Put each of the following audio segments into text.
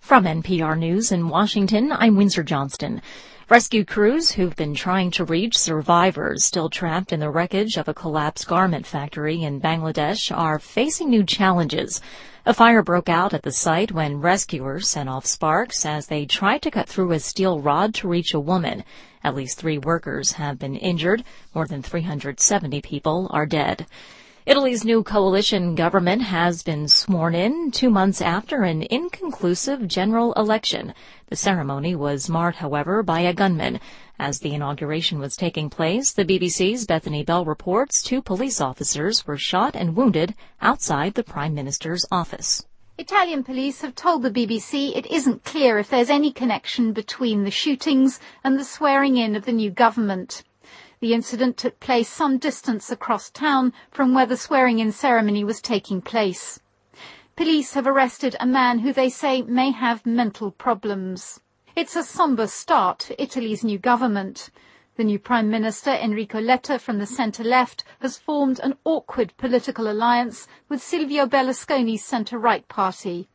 From NPR News in Washington, I'm Windsor Johnston. Rescue crews who've been trying to reach survivors still trapped in the wreckage of a collapsed garment factory in Bangladesh are facing new challenges. A fire broke out at the site when rescuers set off sparks as they tried to cut through a steel rod to reach a woman. At least 3 workers have been injured. More than 370 people are dead. Italy's new coalition government has been sworn in 2 months after an inconclusive general election. The ceremony was marred, however, by a gunman. As the inauguration was taking place, the BBC's Bethany Bell reports 2 police officers were shot and wounded outside the Prime Minister's office. Italian police have told the BBC it isn't clear if there's any connection between the shootings and the swearing in of the new government. The incident took place some distance across town from where the swearing-in ceremony was taking place. Police have arrested a man who they say may have mental problems. It's a sombre start for Italy's new government. The new Prime Minister, Enrico Letta, from the centre-left, has formed an awkward political alliance with Silvio Berlusconi's centre-right party.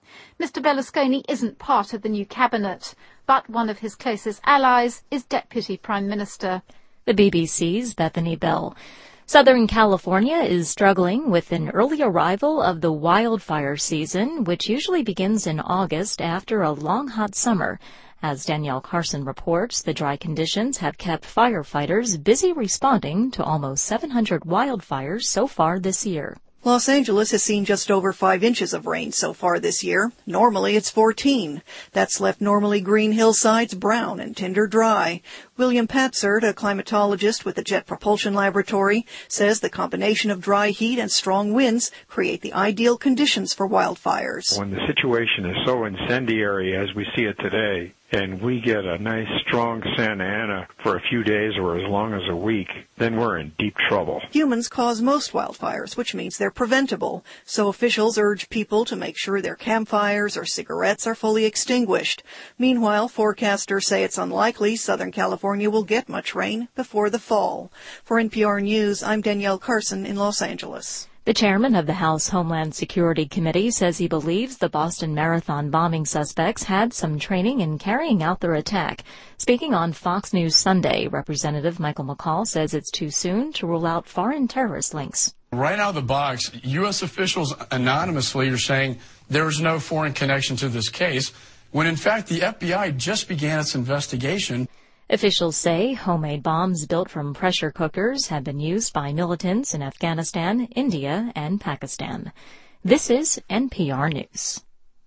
Mr Berlusconi isn't part of the new cabinet, but one of his closest allies is Deputy Prime Minister. The BBC's Bethany Bell. Southern California is struggling with an early arrival of the wildfire season, which usually begins in August after a long hot summer. As Danielle Carson reports, the dry conditions have kept firefighters busy responding to almost 700 wildfires so far this year. Los Angeles has seen just over 5 inches of rain so far this year. Normally it's 14. That's left normally green hillsides brown and tinder dry. William Patzert, a climatologist with the Jet Propulsion Laboratory, says the combination of dry heat and strong winds create the ideal conditions for wildfires. When the situation is so incendiary as we see it today, and we get a nice strong Santa Ana for a few days or as long as a week, then we're in deep trouble. Humans cause most wildfires, which means they're preventable. So officials urge people to make sure their campfires or cigarettes are fully extinguished. Meanwhile, forecasters say it's unlikely Southern California will get much rain before the fall. For NPR News, I'm Danielle Carson in Los Angeles. The chairman of the House Homeland Security Committee says he believes the Boston Marathon bombing suspects had some training in carrying out their attack. Speaking on Fox News Sunday, Representative Michael McCaul says it's too soon to rule out foreign terrorist links. Right out of the box, U.S. officials anonymously are saying there is no foreign connection to this case, when in fact the FBI just began its investigation. Officials say homemade bombs built from pressure cookers have been used by militants in Afghanistan, India, and Pakistan. This is NPR News.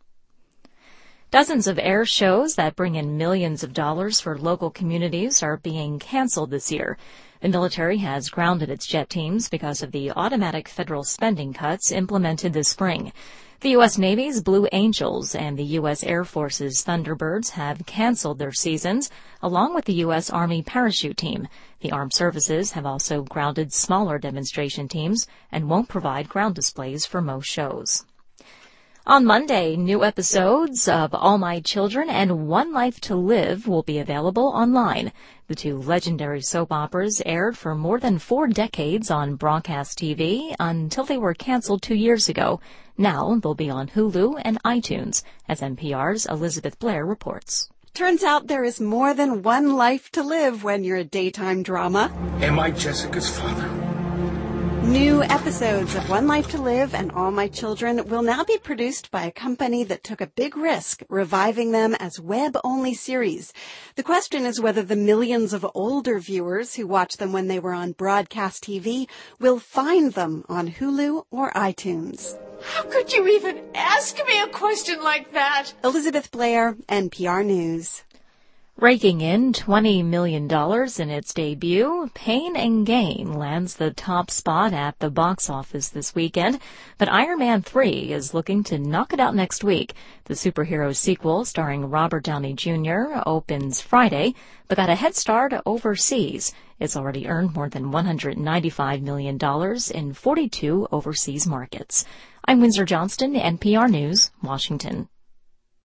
Dozens of air shows that bring in millions of dollars for local communities are being canceled this year. The military has grounded its jet teams because of the automatic federal spending cuts implemented this spring. The U.S. Navy's Blue Angels and the U.S. Air Force's Thunderbirds have canceled their seasons, along with the U.S. Army parachute team. The armed services have also grounded smaller demonstration teams and won't provide ground displays for most shows. On Monday, new episodes of All My Children and One Life to Live will be available online. The 2 legendary soap operas aired for more than 4 decades on broadcast TV until they were canceled 2 years ago. Now they'll be on Hulu and iTunes, as NPR's Elizabeth Blair reports. Turns out there is more than one life to live when you're a daytime drama. Am I Jessica's father? New episodes of One Life to Live and All My Children will now be produced by a company that took a big risk, reviving them as web-only series. The question is whether the millions of older viewers who watched them when they were on broadcast TV will find them on Hulu or iTunes. How could you even ask me a question like that? Elizabeth Blair, NPR News. Raking in $20 million in its debut, Pain and Gain lands the top spot at the box office this weekend, but Iron Man 3 is looking to knock it out next week. The superhero sequel, starring Robert Downey Jr., opens Friday, but got a head start overseas. It's already earned more than $195 million in 42 overseas markets. I'm Windsor Johnston, NPR News, Washington.